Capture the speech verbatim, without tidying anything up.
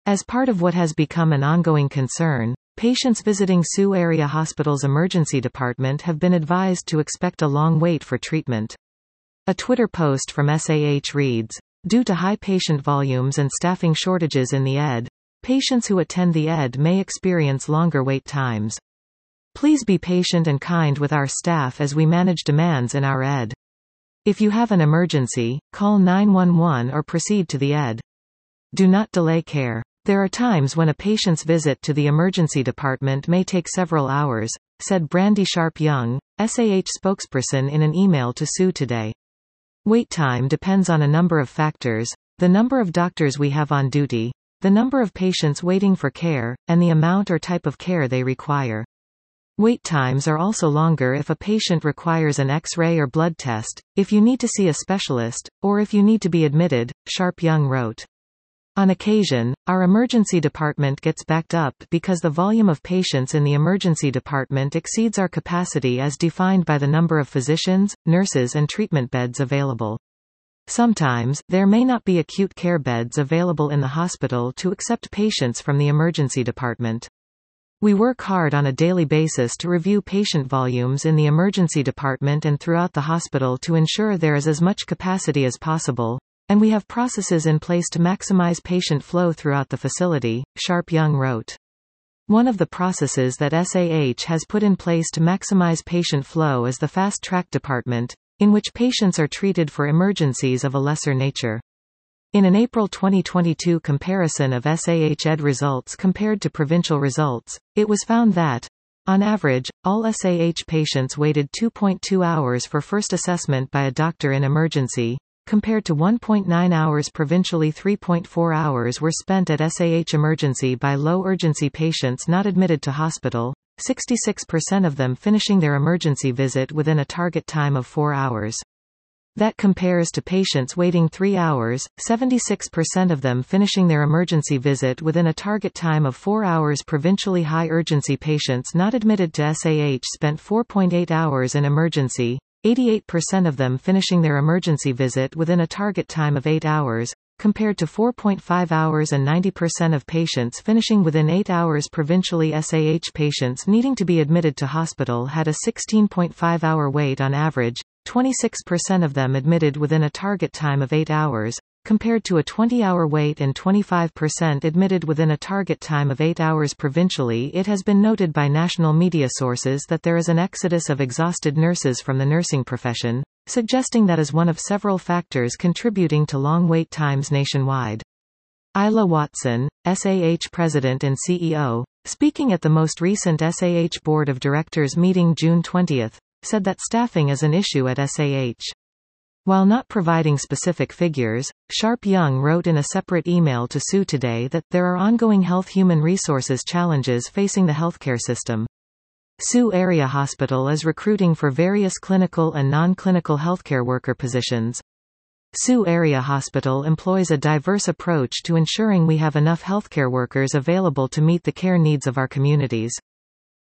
As part of what has become an ongoing concern, patients visiting Sioux Area Hospital's emergency department have been advised to expect a long wait for treatment. A Twitter post from S A H reads, "Due to high patient volumes and staffing shortages in the E D, patients who attend the E D may experience longer wait times. Please be patient and kind with our staff as we manage demands in our E D. If you have an emergency, call nine one one or proceed to the E D. Do not delay care. There are times when a patient's visit to the emergency department may take several hours," said Brandy Sharp-Young, S A H spokesperson in an email to Sioux Today. Wait time depends on a number of factors: the number of doctors we have on duty, the number of patients waiting for care, and the amount or type of care they require. Wait times are also longer if a patient requires an X-ray or blood test, if you need to see a specialist, or if you need to be admitted, Sharp-Young wrote. On occasion, our emergency department gets backed up because the volume of patients in the emergency department exceeds our capacity as defined by the number of physicians, nurses and treatment beds available. Sometimes, there may not be acute care beds available in the hospital to accept patients from the emergency department. We work hard on a daily basis to review patient volumes in the emergency department and throughout the hospital to ensure there is as much capacity as possible, and we have processes in place to maximize patient flow throughout the facility, Sharp-Young wrote. One of the processes that S A H has put in place to maximize patient flow is the Fast Track Department, in which patients are treated for emergencies of a lesser nature. In an April twenty twenty-two comparison of S A H E D results compared to provincial results, it was found that, on average, all S A H patients waited two point two hours for first assessment by a doctor in emergency, compared to one point nine hours provincially. Three point four hours were spent at S A H emergency by low-urgency patients not admitted to hospital, sixty-six percent of them finishing their emergency visit within a target time of four hours. That compares to patients waiting three hours, seventy-six percent of them finishing their emergency visit within a target time of four hours. Provincially high-urgency patients not admitted to S A H spent four point eight hours in emergency, eighty-eight percent of them finishing their emergency visit within a target time of eight hours, compared to four point five hours, and ninety percent of patients finishing within eight hours. Provincially S A H patients needing to be admitted to hospital had a sixteen point five hour wait on average, twenty-six percent of them admitted within a target time of eight hours, compared to a twenty hour wait and twenty-five percent admitted within a target time of eight hours. Provincially, it has been noted by national media sources that there is an exodus of exhausted nurses from the nursing profession, suggesting that is one of several factors contributing to long wait times nationwide. Isla Watson, S A H President and C E O, speaking at the most recent S A H Board of Directors meeting June twentieth, said that staffing is an issue at S A H. While not providing specific figures, Sharp-Young wrote in a separate email to Sioux Today that there are ongoing health human resources challenges facing the healthcare system. Sioux Area Hospital is recruiting for various clinical and non-clinical healthcare worker positions. Sioux Area Hospital employs a diverse approach to ensuring we have enough healthcare workers available to meet the care needs of our communities.